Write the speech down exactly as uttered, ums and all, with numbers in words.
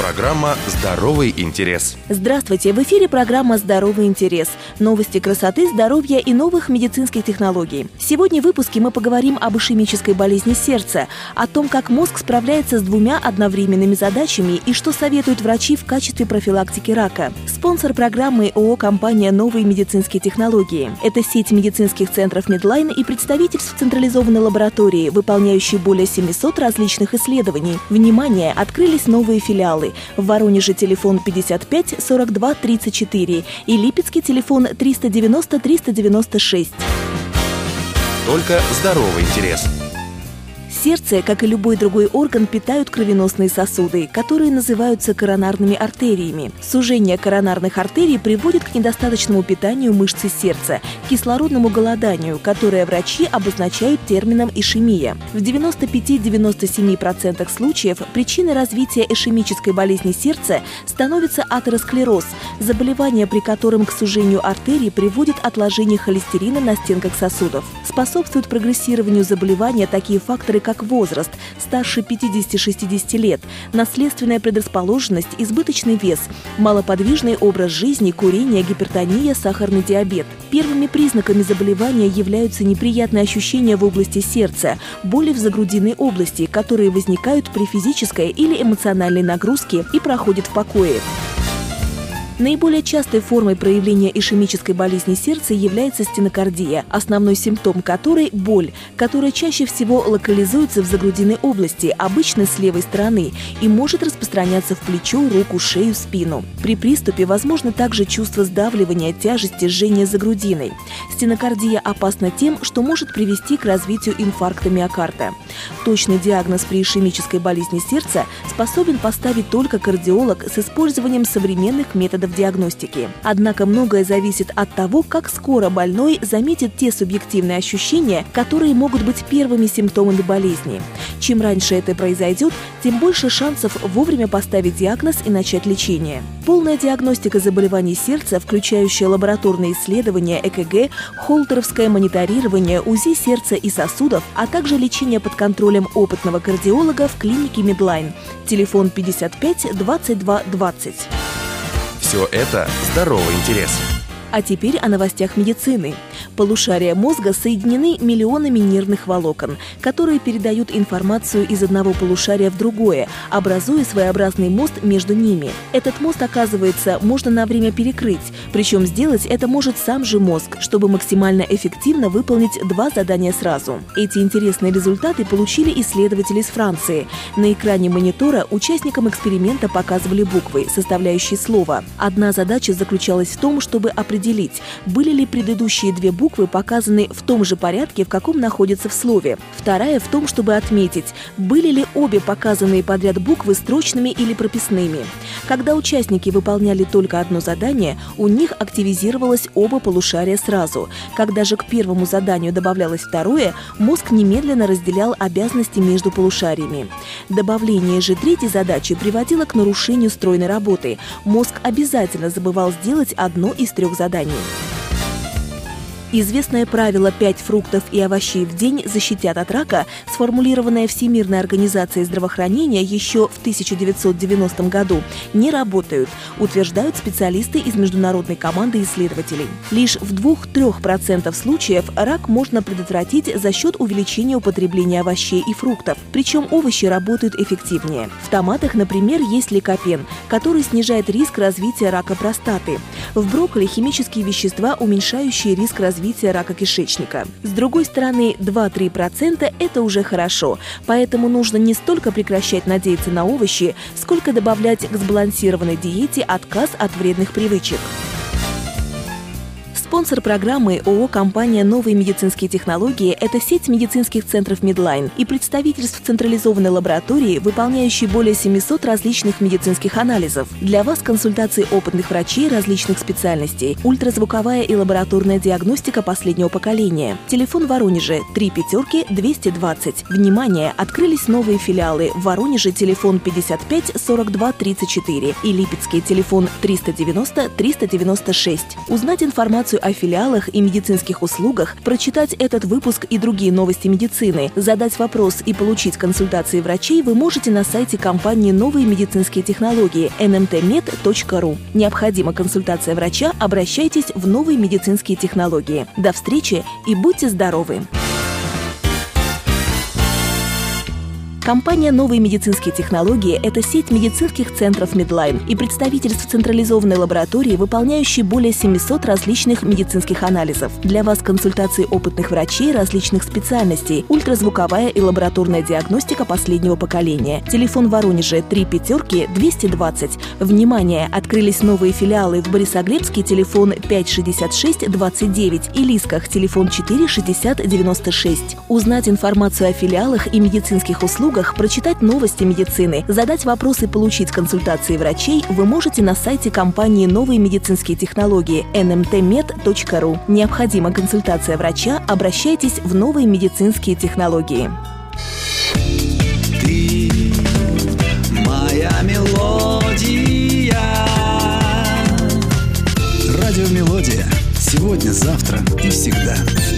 Программа «Здоровый интерес». Здравствуйте! В эфире программа «Здоровый интерес». Новости красоты, здоровья и новых медицинских технологий. Сегодня в выпуске мы поговорим об ишемической болезни сердца, о том, как мозг справляется с двумя одновременными задачами и что советуют врачи в качестве профилактики рака. Спонсор программы ООО «Компания «Новые медицинские технологии». Это сеть медицинских центров Медлайн и представительств централизованной лаборатории, выполняющей более семисот различных исследований. Внимание! Открылись новые филиалы. В Воронеже телефон пятьдесят пять сорок два тридцать четыре и Липецкий телефон триста девяносто триста девяносто шесть. Только здоровый интерес. Сердце, как и любой другой орган, питают кровеносные сосуды, которые называются коронарными артериями. Сужение коронарных артерий приводит к недостаточному питанию мышцы сердца, кислородному голоданию, которое врачи обозначают термином ишемия. В девяноста пяти — девяноста семи процентах случаев причиной развития ишемической болезни сердца становится атеросклероз, заболевание, при котором к сужению артерий приводит отложение холестерина на стенках сосудов. Способствуют прогрессированию заболевания такие факторы, как возраст, старше пятидесяти-шестидесяти лет, наследственная предрасположенность, избыточный вес, малоподвижный образ жизни, курение, гипертония, сахарный диабет. Первыми признаками заболевания являются неприятные ощущения в области сердца, боли в загрудинной области, которые возникают при физической или эмоциональной нагрузке и проходят в покое. Наиболее частой формой проявления ишемической болезни сердца является стенокардия, основной симптом которой – боль, которая чаще всего локализуется в загрудинной области, обычно с левой стороны, и может распространяться в плечо, руку, шею, спину. При приступе возможно также чувство сдавливания, тяжести, жжения за грудиной. Стенокардия опасна тем, что может привести к развитию инфаркта миокарда. Точный диагноз при ишемической болезни сердца способен поставить только кардиолог с использованием современных методов диагностики. Однако многое зависит от того, как скоро больной заметит те субъективные ощущения, которые могут быть первыми симптомами болезни. Чем раньше это произойдет, тем больше шансов вовремя поставить диагноз и начать лечение. Полная диагностика заболеваний сердца, включающая лабораторные исследования, ЭКГ, холтеровское мониторирование, УЗИ сердца и сосудов, а также лечение под контролем опытного кардиолога в клинике Медлайн. Телефон пятьдесят пять двадцать два двадцать. Все это здоровый интерес. А теперь о новостях медицины. Полушария мозга соединены миллионами нервных волокон, которые передают информацию из одного полушария в другое, образуя своеобразный мост между ними. Этот мост, оказывается, можно на время перекрыть, причем сделать это может сам же мозг, чтобы максимально эффективно выполнить два задания сразу. Эти интересные результаты получили исследователи из Франции. На экране монитора участникам эксперимента показывали буквы, составляющие слово. Одна задача заключалась в том, чтобы определить, были ли предыдущие две буквы показаны в том же порядке, в каком находятся в слове. Вторая в том, чтобы отметить, были ли обе показанные подряд буквы строчными или прописными. Когда участники выполняли только одно задание, у них активизировалось оба полушария сразу. Когда же к первому заданию добавлялось второе, мозг немедленно разделял обязанности между полушариями. Добавление же третьей задачи приводило к нарушению стройной работы. Мозг обязательно забывал сделать одно из трех заданий. Известное правило «пять фруктов и овощей в день защитят от рака», сформулированное Всемирной организацией здравоохранения еще в тысяча девятьсот девяностом году, не работают, утверждают специалисты из международной команды исследователей. Лишь в двух-трех процентах случаев рак можно предотвратить за счет увеличения употребления овощей и фруктов, причем овощи работают эффективнее. В томатах, например, есть ликопен, который снижает риск развития рака простаты. В брокколи химические вещества, уменьшающие риск развития рака кишечника. С другой стороны, два-три процента – это уже хорошо, поэтому нужно не столько прекращать надеяться на овощи, сколько добавлять к сбалансированной диете отказ от вредных привычек. Спонсор программы ООО «Компания «Новые медицинские технологии» – это сеть медицинских центров Медлайн и представительств централизованной лаборатории, выполняющей более семисот различных медицинских анализов. Для вас консультации опытных врачей различных специальностей, ультразвуковая и лабораторная диагностика последнего поколения. Телефон в Воронеже три пятерки двести двадцать. Внимание! Открылись новые филиалы. В Воронеже телефон пятьдесят пять сорок два тридцать четыре и Липецкий телефон триста девяносто триста девяносто шесть. Узнать информацию информацию о филиалах и медицинских услугах, прочитать этот выпуск и другие новости медицины, задать вопрос и получить консультации врачей вы можете на сайте компании «Новые медицинские технологии» эн эм тэ мед точка ру. Необходима консультация врача, обращайтесь в «Новые медицинские технологии». До встречи и будьте здоровы! Компания «Новые медицинские технологии» – это сеть медицинских центров Медлайн и представительств централизованной лаборатории, выполняющей более семисот различных медицинских анализов. Для вас консультации опытных врачей различных специальностей, ультразвуковая и лабораторная диагностика последнего поколения. Телефон в Воронеже три пятерки двести двадцать. Внимание! Открылись новые филиалы в Борисоглебске, телефон пять шестьдесят шесть двадцать девять, и Лисках, телефон четыре шестьдесят девяносто шесть. Узнать информацию о филиалах и медицинских услугах, прочитать новости медицины, задать вопросы и получить консультации врачей вы можете на сайте компании «Новые медицинские технологии» эн эм тэ мед точка ру. Необходима консультация врача, обращайтесь в «Новые медицинские технологии». Ты моя мелодия. Радио Мелодия. Сегодня, завтра и всегда.